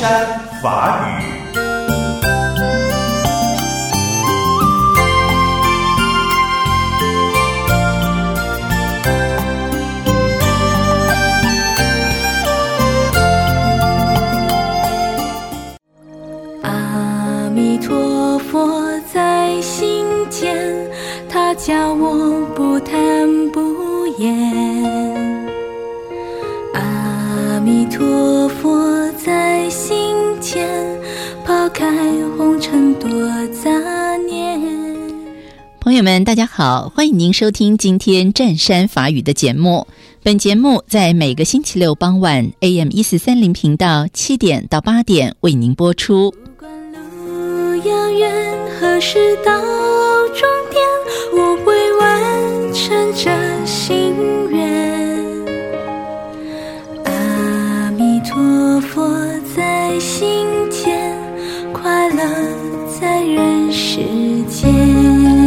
山法语。 阿弥陀佛在心间，他教我不贪不厌。阿弥陀佛在心间，抛开红尘多杂念。 朋友们大家好，欢迎您收听今天湛山法语的节目。本节目在每个星期六傍晚 AM1430 频道7点到8点为您播出。 不管路遥远，何时到终点，我会完成这心愿。阿弥陀佛在心间，快乐在人世间。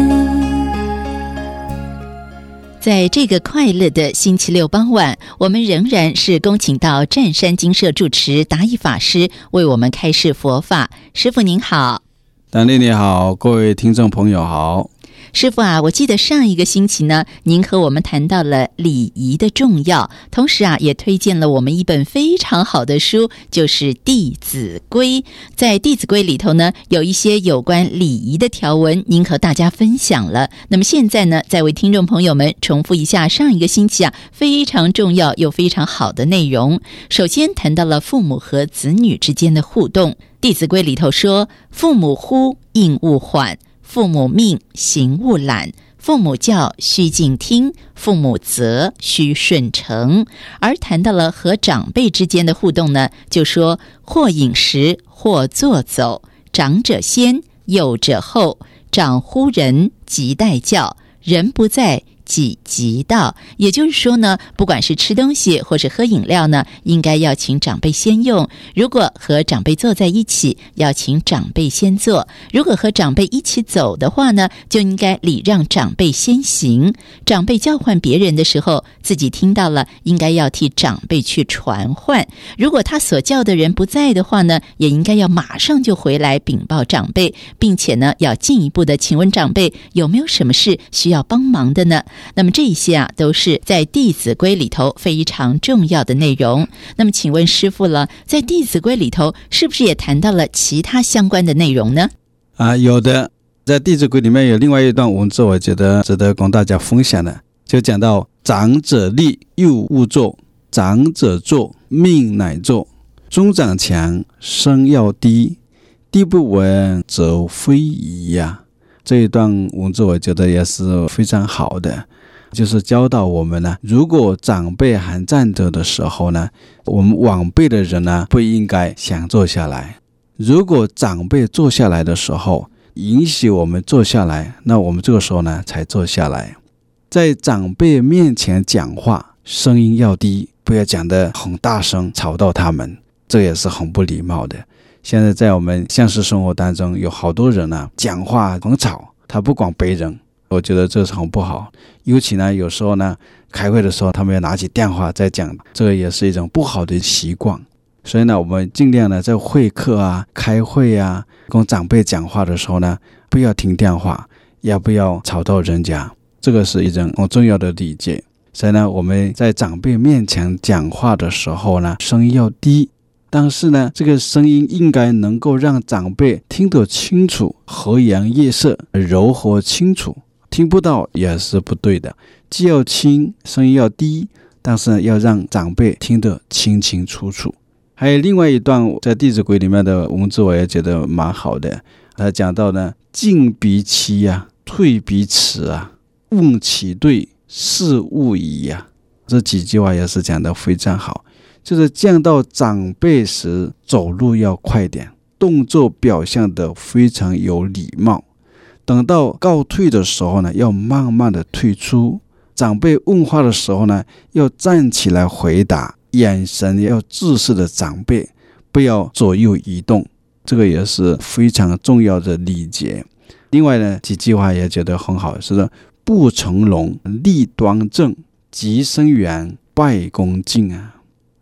在这个快乐的星期六傍晚，我们仍然是恭请到湛山精舍住持达义法师为我们开示佛法。师父您好。 丹丽你好，各位听众朋友好。 师父啊，我记得上一个星期呢，您和我们谈到了礼仪的重要，同时啊，也推荐了我们一本非常好的书，就是《弟子规》。在《弟子规》里头呢，有一些有关礼仪的条文，您和大家分享了。那么现在呢，再为听众朋友们重复一下上一个星期啊，非常重要又非常好的内容。首先谈到了父母和子女之间的互动，《弟子规》里头说：“父母呼，应勿缓。父母命，行勿懒；父母教，须敬听；父母责，须顺承。”而谈到了和长辈之间的互动呢，就说或饮食，或坐走，长者先，幼者后，长呼人，即待教，人不在，己即到。也就是说呢，不管是吃东西或是喝饮料呢，应该要请长辈先用；如果和长辈坐在一起，要请长辈先坐；如果和长辈一起走的话呢，就应该礼让长辈先行。长辈叫唤别人的时候，自己听到了，应该要替长辈去传唤。如果他所叫的人不在的话呢，也应该要马上就回来禀报长辈，并且呢，要进一步的请问长辈有没有什么事需要帮忙的呢？那么这些啊，都是在《弟子规》里头非常重要的内容。那么请问师父了，在《弟子规》里头是不是也谈到了其他相关的内容呢？ 有的，在《弟子规》里面有另外一段文字，我觉得值得跟大家分享的，就讲到长者立，幼勿坐；长者坐，命乃坐；尊长强，声要低；地不闻，则非宜呀。这一段文字我觉得也是非常好的，就是教导我们呢，如果长辈还站着的时候呢，我们晚辈的人呢，不应该想坐下来；如果长辈坐下来的时候，允许我们坐下来，那我们这个时候呢，才坐下来。在长辈面前讲话，声音要低，不要讲得很大声，吵到他们，这也是很不礼貌的。现在在我们现实生活当中，有好多人呢，讲话很吵，他不管别人，我觉得这是很不好。尤其呢，有时候呢，开会的时候，他们要拿起电话在讲，这个也是一种不好的习惯。所以呢，我们尽量呢，在会客啊、开会啊，跟长辈讲话的时候呢，不要听电话，也不要吵到人家，这个是一种很重要的礼节。所以呢，我们在长辈面前讲话的时候呢，声音要低。但是呢，这个声音应该能够让长辈听得清楚，和颜悦色，柔和清楚。听不到也是不对的，既要轻，声音要低，但是要让长辈听得清清楚楚。还有另外一段在《弟子规》里面的文字，我也觉得蛮好的。他讲到呢，进必欺啊，退必耻啊，问其对，是勿疑啊。这几句话也是讲得非常好。就是见到长辈时，走路要快点，动作表现得非常有礼貌。等到告退的时候呢，要慢慢的退出。长辈问话的时候呢，要站起来回答，眼神要直视的长辈，不要左右移动。这个也是非常重要的礼节。另外呢，几句话也觉得很好，是说不成龙，立端正，极生远，拜恭敬啊。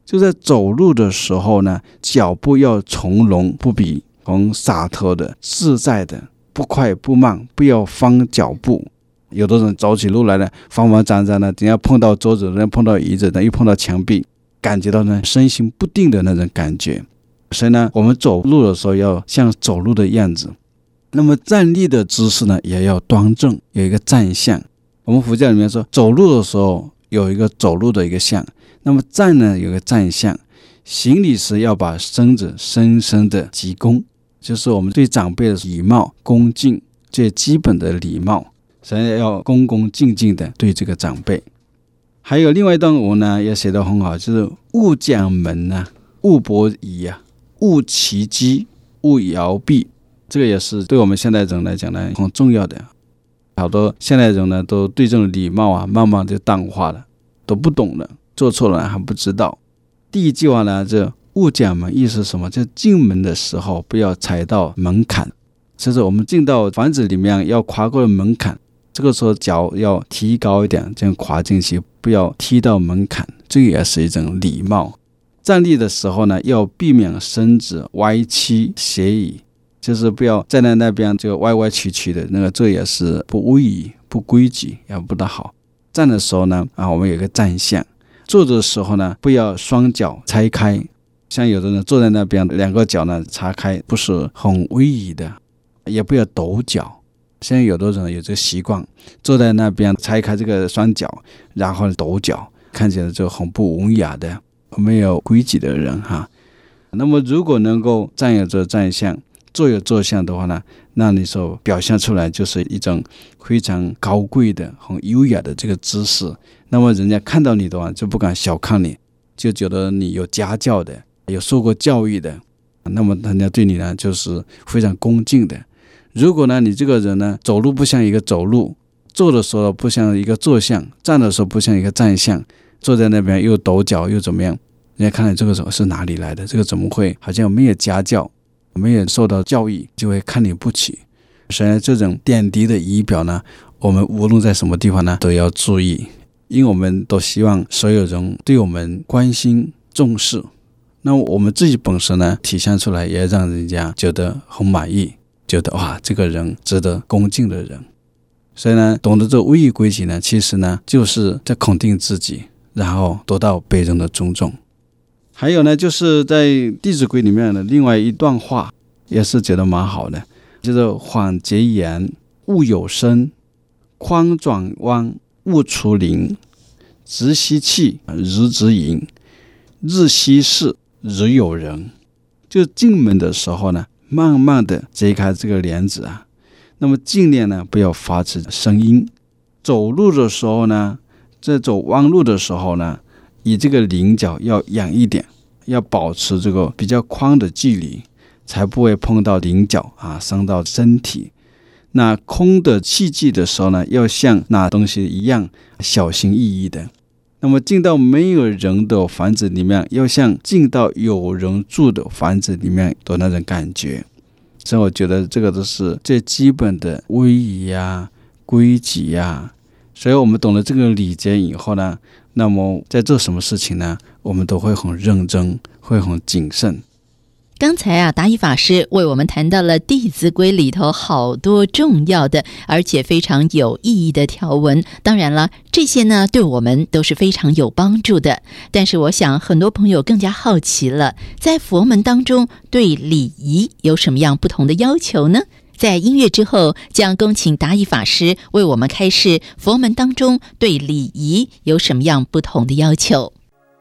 就在走路的时候呢，脚步要从容不比，很洒脱的、自在的，不快不慢，不要慌脚步。有的人走起路来呢，慌慌张张的，等下碰到桌子，等下碰到椅子，等下又碰到墙壁，感觉到呢身心不定的那种感觉。所以呢，我们走路的时候要像走路的样子。那么站立的姿势呢，也要端正，有一个站相。我们佛教里面说，走路的时候有一个走路的一个相，那么站呢有一个站相。行礼时要把身子深深的鞠躬，就是我们对长辈的礼貌恭敬，最基本的礼貌，所以要恭恭敬敬的对这个长辈。还有另外一段文呢也写得很好，就是勿讲门啊，勿博仪啊，勿骑机，勿摇臂。这个也是对我们现代人来讲呢很重要的。好多现代人呢都对这种礼貌啊慢慢就淡化了，都不懂了，做错了还不知道。第一句话呢，这勿讲门意思是什么？就进门的时候不要踩到门槛，就是我们进到房子里面要跨过门槛，这个时候脚要提高一点，这样跨进去，不要踢到门槛，这个也是一种礼貌。站立的时候呢，要避免身子歪曲斜移，就是不要站在那边就歪歪曲曲的，那个这也是不威仪、不规矩，也不大好。站的时候呢，我们有一个站相。坐的时候呢，不要双脚拆开，像有的人坐在那边两个脚呢叉开，不是很威仪的。也不要抖脚，现在有的人有这个习惯，坐在那边拆开这个双脚，然后抖脚，看起来就很不文雅的，没有规矩的人哈。那么如果能够站有这站相，坐有坐相的话呢，那你所表现出来就是一种非常高贵的、很优雅的这个姿势。那么人家看到你的话，就不敢小看你，就觉得你有家教的，有受过教育的，那么人家对你呢就是非常恭敬的。如果呢你这个人呢走路不像一个走路，坐的时候不像一个坐相，站的时候不像一个站相，坐在那边又抖脚又怎么样，人家看你这个是哪里来的，这个怎么会好像没有家教，没有受到教育，就会看你不起。所以这种点滴的仪表呢，我们无论在什么地方呢都要注意，因为我们都希望所有人对我们关心重视，那我们自己本身呢体现出来，也让人家觉得很满意，觉得哇，这个人值得恭敬的人。所以呢，懂得这威仪规矩呢，其实呢就是在肯定自己，然后得到别人的尊重。还有呢，就是在《弟子规》里面的另外一段话，也是觉得蛮好的，就是缓节言，勿有声，宽转弯，勿除灵，直吸气，日直饮，日息事，日有人。就进门的时候呢，慢慢的揭开这个帘子啊，那么尽量呢不要发出声音。走路的时候呢，在走弯路的时候呢，以这个棱角要仰一点，要保持这个比较宽的距离，才不会碰到棱角伤到身体。那空的器具的时候呢，要像拿东西一样小心翼翼的。那么进到没有人的房子里面，要像进到有人住的房子里面的那种感觉。所以我觉得这个都是最基本的威仪啊、规矩啊。所以我们懂了这个礼节以后呢，那么在做什么事情呢，我们都会很认真，会很谨慎。 刚才达一法师为我们谈到了《弟子规》里头好多重要的而且非常有意义的条文，当然了，这些呢对我们都是非常有帮助的。但是我想很多朋友更加好奇了，在佛门当中对礼仪有什么样不同的要求呢？在音乐之后，将恭请达一法师为我们开示佛门当中对礼仪有什么样不同的要求。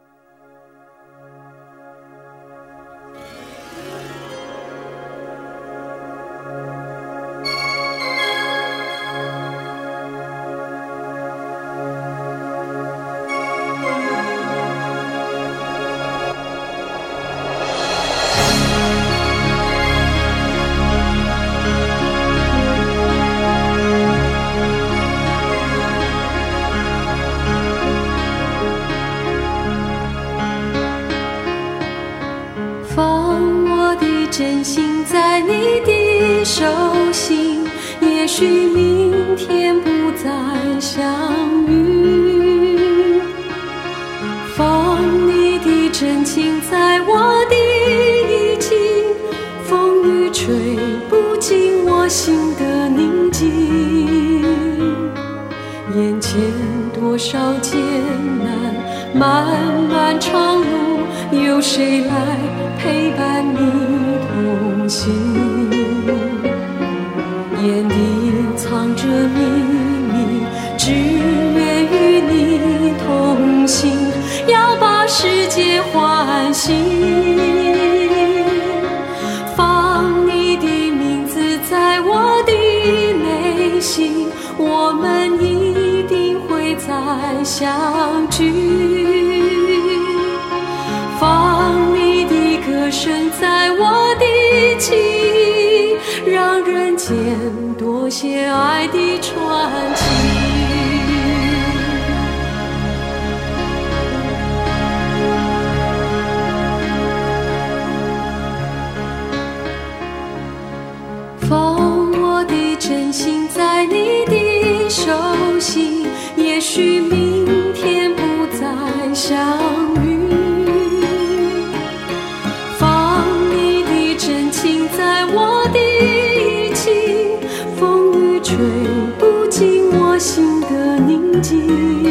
真心在你的手心，也许明天不再相遇。放你的真心的宁静。眼前多少艰难，漫漫长路，有谁来陪伴你同行？眼底藏着秘密，只愿与你同行，要把世界唤醒。放你的名字在我的内心，我们一定会再相聚。放你的歌声在我的心，让人间多些爱的传奇。放我的真心在你的手心，也许明天不再相遇。放你的真情在我的意境，风雨吹不进我心的宁静。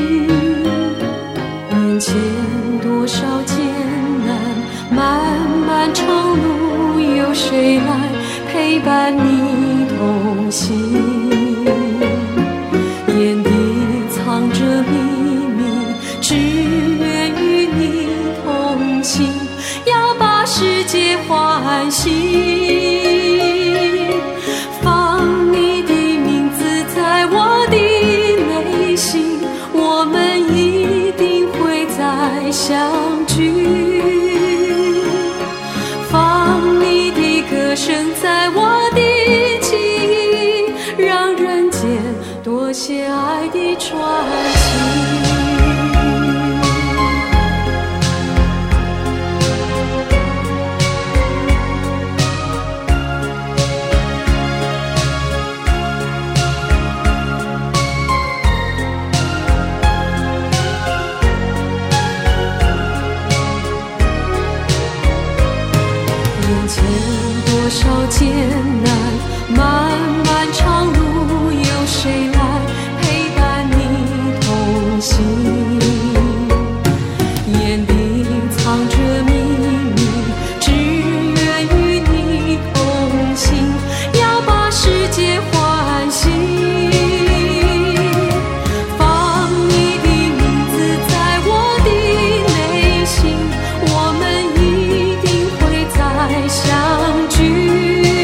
眼前多少艰难，漫漫长路，有谁来陪伴你同行？眼底藏着秘密，只愿与你同行，要把世界唤醒。放你的名字在我的内心，我们一定会再相聚。放你的歌声在我的心，让人间多些爱的传奇。眼前多少艰难，漫漫长路，有谁来陪伴你同行？眼底藏着秘密，只愿与你同行，要把世界唤醒。放你的名字在我的内心，我们一定会再相聚。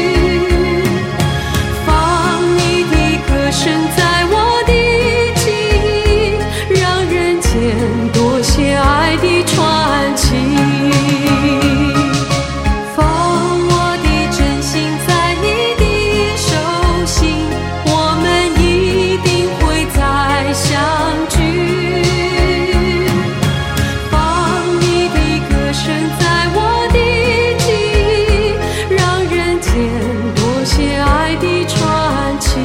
放你的歌声在我的心，让人间多些爱的传奇。放我的真心在你的手心，我们一定会再相聚。放你的歌声在我的心，让人间多些爱的传奇。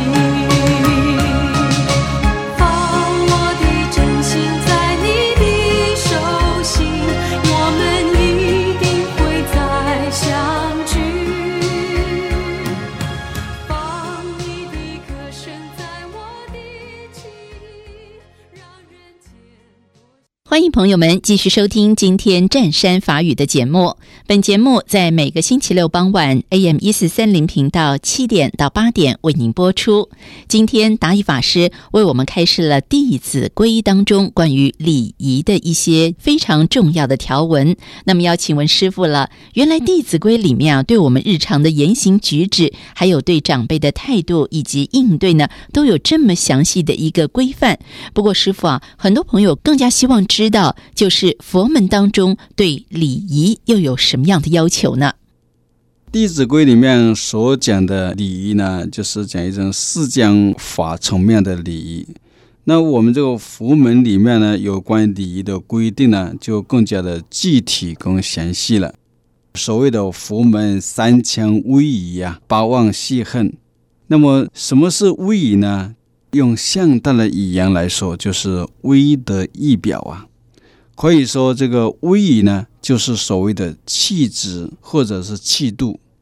放我的真心在你的手心，我们一定会再相聚。放你的歌声在我的心，让人间欢迎朋友们继续收听今天湛山法语的节目。本节目在每个星期六傍晚 AM1430 频道7点到8点为您播出。今天达义法师为我们开示了《弟子规》当中关于礼仪的一些非常重要的条文。那么要请问师父了，原来《弟子规》里面对我们日常的言行举止，还有对长辈的态度以及应对呢，都有这么详细的一个规范。不过师父很多朋友更加希望知道，就是佛门当中对礼仪又有什么样的要求呢？ 弟子规里面所讲的礼仪呢，就是讲一种释迦法层面的礼仪。那我们这个佛门里面呢，有关礼仪的规定呢，就更加的具体更详细了。所谓的佛门三强威仪八忘戏恨。那么什么是威仪呢？用现代的语言来说，就是威德仪表可以说这个威仪呢，就是所谓的气质或者是气度。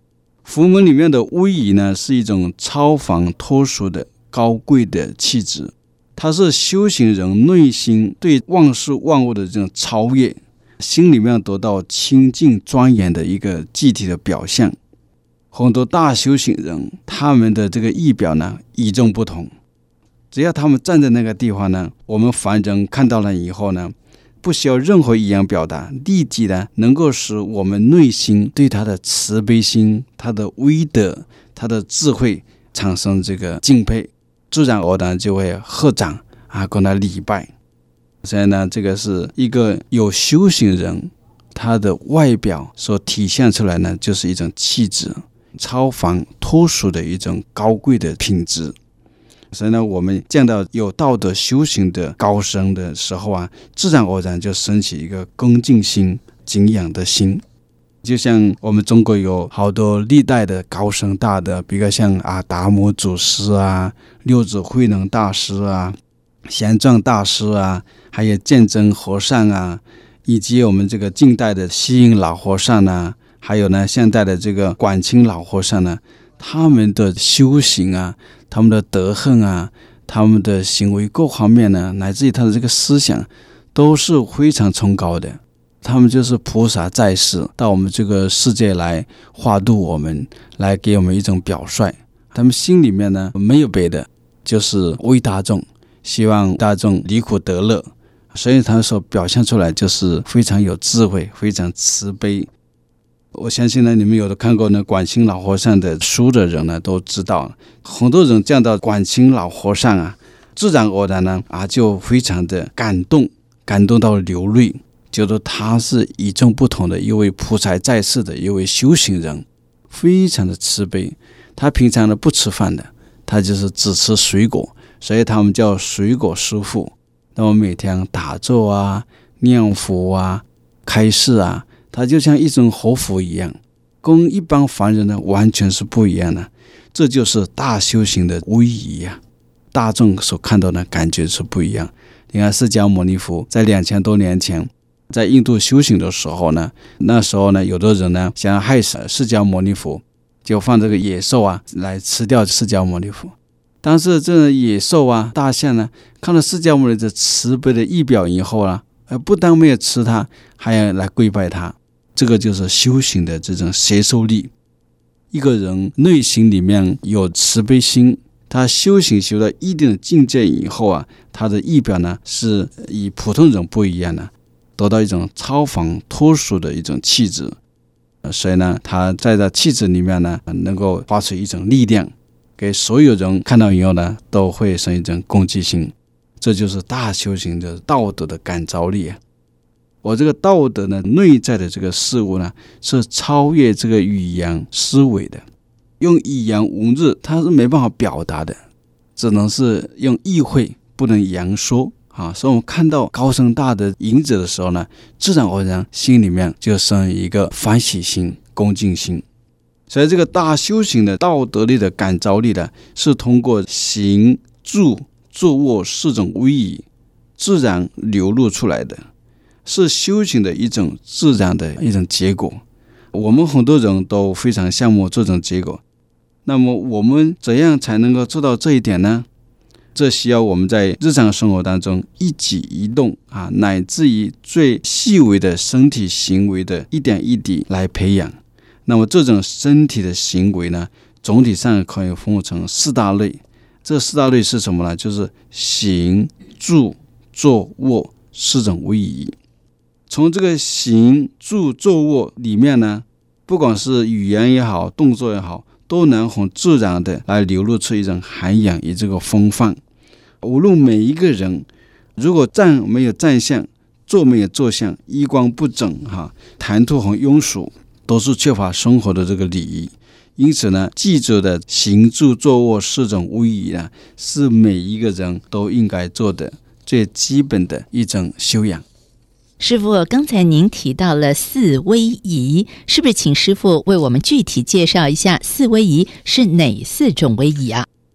佛门里面的威仪呢，是一种超凡脱俗的高贵的气质，它是修行人内心对万事万物的这种超越，心里面得到清净庄严的一个具体的表现。很多大修行人，他们的这个仪表呢与众不同，只要他们站在那个地方呢，我们凡人看到了以后呢，不需要任何语言表达，立即呢能够使我们内心对他的慈悲心、他的威德、他的智慧产生这个敬佩，自然而然就会合掌跟他礼拜。所以呢，这个是一个有修行人他的外表所体现出来呢，就是一种气质，超凡脱俗的一种高贵的品质。所以呢，我们见到有道德修行的高僧的时候自然而然就升起一个恭敬心、敬仰的心。就像我们中国有好多历代的高僧大德，比如像达摩祖师六祖慧能大师玄奘大师还有鉴真和尚以及我们这个近代的西印老和尚还有呢现代的这个广清老和尚呢，他们的修行他们的德行他们的行为各方面呢，乃至于他的这个思想都是非常崇高的。他们就是菩萨在世，到我们这个世界来化度我们，来给我们一种表率。他们心里面呢没有别的，就是为大众，希望大众离苦得乐，所以他所表现出来就是非常有智慧，非常慈悲。我相信呢，你们有的看过呢广清老和尚的书的人呢，都知道很多人见到广清老和尚自然而然呢就非常的感动到流泪，觉得他是与众不同的一位菩萨在世的一位修行人，非常的慈悲。他平常呢不吃饭的，他就是只吃水果，所以他们叫水果师父。那么每天打坐念佛开示他就像一种活佛一样，跟一般凡人呢完全是不一样的。这就是大修行的威仪大众所看到的感觉是不一样。你看释迦牟尼佛在2000多年前在印度修行的时候呢，那时候呢有的人呢想要害死释迦牟尼佛，就放这个野兽来吃掉释迦牟尼佛。但是这野兽大象呢看到释迦牟尼的慈悲的仪表以后不但没有吃它，还要来跪拜它。这个就是修行的这种接受力。一个人内心里面有慈悲心，他修行修到一定的境界以后他的仪表呢是与普通人不一样的，得到一种超凡脱俗的一种气质。所以呢，他在这气质里面呢能够发出一种力量，给所有人看到以后呢都会生一种恭敬心。这就是大修行的道德的感召力我这个道德呢内在的这个事物呢是超越这个语言思维的，用语言文字它是没办法表达的，只能是用意会，不能言说所以我们看到高僧大德影子的时候呢，自然而然心里面就生一个欢喜心、恭敬心。所以这个大修行的道德力的感召力呢，是通过行住坐卧4种威仪自然流露出来的，是修行的一种自然的一种结果。我们很多人都非常羡慕这种结果，那么我们怎样才能够做到这一点呢？这需要我们在日常生活当中一举一动乃至于最细微的身体行为的一点一滴来培养。那么这种身体的行为呢，总体上可以分成4大类。这4大类是什么呢？就是行住坐卧4种威仪。从这个行住坐卧里面呢，不管是语言也好，动作也好，都能很自然的来流露出一种涵养与这个风范。无论每一个人，如果站没有站相，坐没有坐相，衣冠不整谈吐很庸俗，都是缺乏生活的这个礼仪。因此呢，记住的行住坐卧4种威仪呢，是每一个人都应该做的最基本的一种修养。 师父，刚才您提到了4威仪，是不是请师父为我们具体介绍一下4威仪是哪4种威仪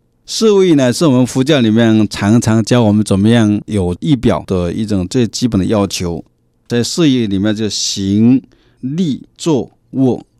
4威仪呢，是我们佛教里面常常教我们怎么样有仪表的一种最基本的要求。在4威仪里面，就行立坐卧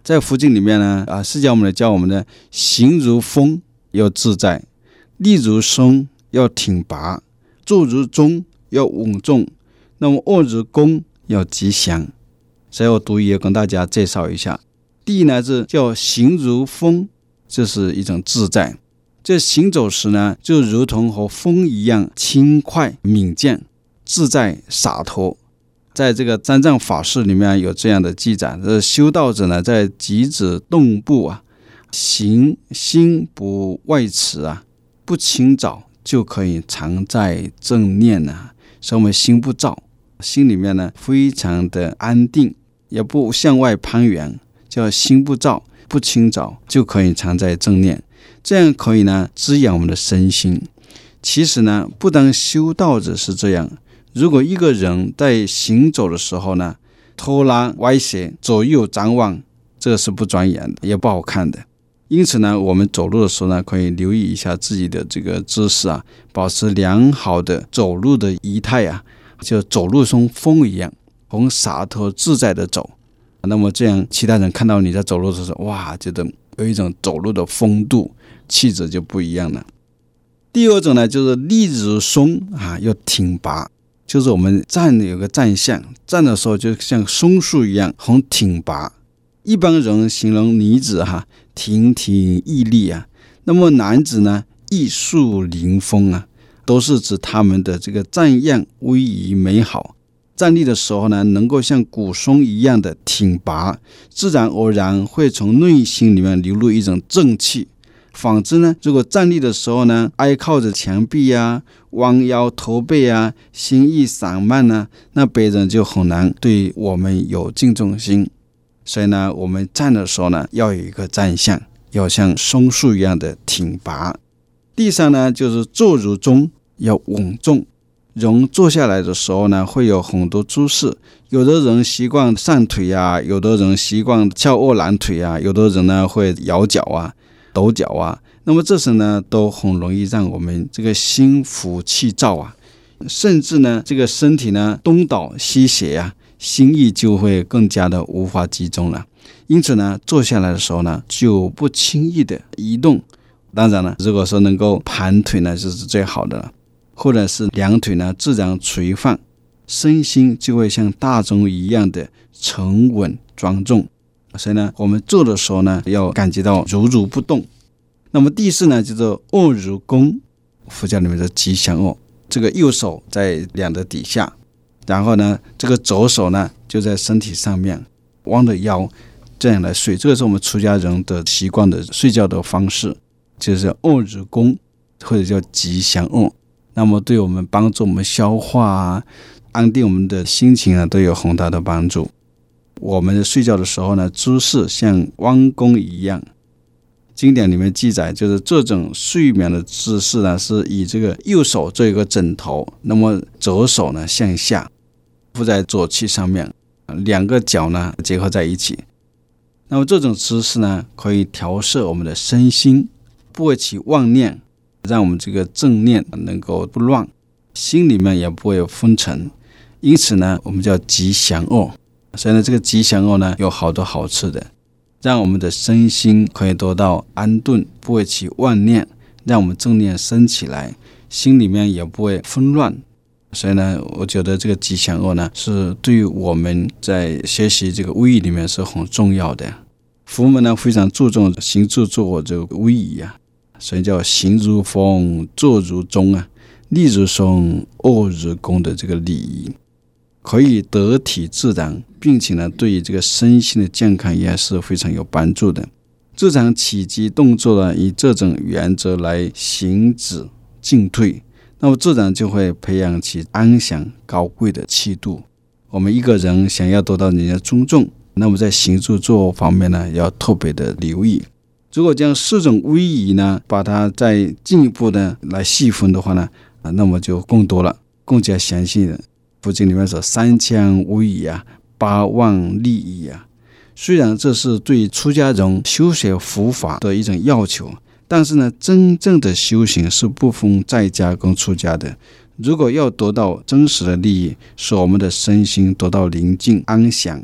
在佛经里面呢，释迦牟尼教我们的行如风要自在，立如松要挺拔，坐如钟要稳重，那么卧如弓要吉祥。所以我读也跟大家介绍一下。第一呢是叫行如风，这是一种自在。这行走时呢，就如同和风一样轻快敏健、自在洒脱。在这个三藏法事里面有这样的记载，这修道者呢，在即止动步行心不外驰不轻早，就可以常在正念所以我们心不躁，心里面呢非常的安定，也不向外攀援，叫心不躁不轻早，就可以常在正念。这样可以呢滋养我们的身心。其实呢，不当修道者是这样，如果一个人在行走的时候呢，拖拉歪斜，左右张望，这是不庄严的，也不好看的。因此呢，我们走路的时候呢，可以留意一下自己的这个姿势保持良好的走路的仪态就走路像风一样，很洒脱自在的走。那么这样其他人看到你在走路的时候，哇，觉得有一种走路的风度，气质就不一样了。第二种呢，就是立如松要挺拔，就是我们站有个站相，站的时候就像松树一样很挺拔。一般人形容女子亭亭玉立那么男子呢玉树临风都是指他们的这个站样威仪美好。站立的时候呢，能够像古松一样的挺拔，自然而然会从内心里面流露一种正气。反之呢，如果站立的时候呢，挨靠着墙壁弯腰驼背心意散漫那别人就很难对我们有敬重心。所以呢，我们站的时候呢，要有一个站相，要像松树一样的挺拔。第三呢，就是坐如钟，要稳重。人坐下来的时候呢，会有很多姿势，有的人习惯上腿有的人习惯翘二郎腿有的人呢会摇脚抖脚那么这时呢，都很容易让我们这个心浮气躁甚至呢，这个身体呢东倒西斜心意就会更加的无法集中了。因此呢，坐下来的时候呢，就不轻易的移动。当然了，如果说能够盘腿呢，就是最好的了，或者是两腿呢自然垂放，身心就会像大钟一样的沉稳庄重。所以呢，我们坐的时候呢，要感觉到如不动。那么第四呢，叫做卧如弓，佛教里面的吉祥卧。这个右手在两的底下，然后呢，这个左手呢就在身体上面，弯着腰这样来睡。这个是我们出家人的习惯的睡觉的方式，就是卧如弓，或者叫吉祥卧。那么对我们帮助我们消化安定我们的心情都有很大的帮助。我们睡觉的时候呢，姿势像弯弓一样。经典里面记载，就是这种睡眠的姿势呢，是以这个右手做一个枕头，那么左手呢向下附在左膝上面，两个脚呢结合在一起。那么这种姿势呢，可以调摄我们的身心，不会起妄念，让我们这个正念能够不乱，心里面也不会有昏沉。因此呢，我们叫吉祥卧。所以呢，这个吉祥卧呢有好多好处的，让我们的身心可以得到安顿，不会起妄念，让我们正念升起来，心里面也不会纷乱。所以呢，我觉得这个吉祥卧呢，是对于我们在学习这个威仪里面是很重要的。佛门呢非常注重行住坐卧这个威仪所以叫行如风，坐如钟立如松，卧如弓的这个礼仪，可以得体自然，并且呢，对于这个身心的健康也是非常有帮助的。日常起居动作呢，以这种原则来行止进退，那么自然就会培养起安详高贵的气度。我们一个人想要得到人家尊重，那么在行住坐卧方面呢，要特别的留意。如果将四种威仪呢，把它再进一步的来细分的话呢，那么就更多了，更加详细的。佛经里面说三枪威仪八万利益虽然这是对出家人修学佛法的一种要求，但是呢，真正的修行是不分在家跟出家的。如果要得到真实的利益，使我们的身心得到宁静安详，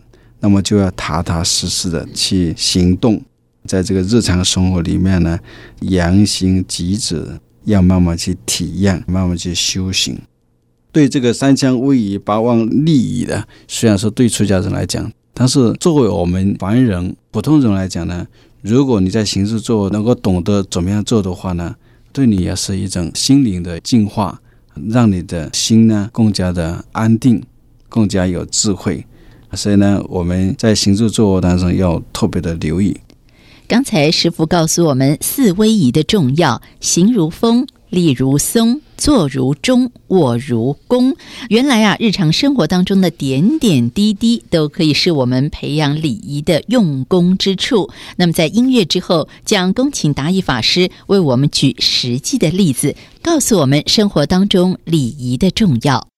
那么就要踏踏实实的去行动，在这个日常生活里面呢，言行举止要慢慢去体验，慢慢去修行。对这个三枪位移八望利益的，虽然说对出家人来讲，但是作为我们凡人普通人来讲呢，如果你在行事做能够懂得怎么样做的话呢，对你也是一种心灵的净化，让你的心呢更加的安定，更加有智慧。所以呢，我们在行事作当中要特别的留意。 刚才师父告诉我们四威仪的重要，行如风，立如松，坐如钟，卧如弓。原来日常生活当中的点点滴滴都可以是我们培养礼仪的用功之处。那么在音乐之后，将恭请达义法师为我们举实际的例子，告诉我们生活当中礼仪的重要。